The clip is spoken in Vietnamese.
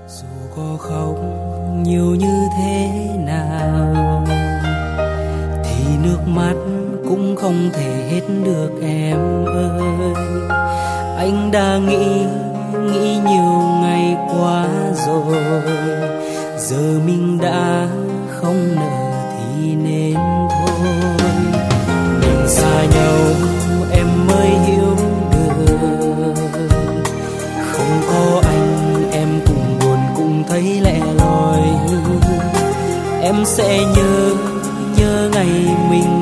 Dù có khóc nhiều như thế nào thì nước mắt cũng không thể hết được em ơi. Anh đã nghĩ nhiều ngày qua rồi, giờ mình đã không nỡ thì nên thôi. Mình xa nhau em mới hiểu được, không có anh em cùng buồn cũng thấy lẻ loi. Em sẽ nhớ ngày mình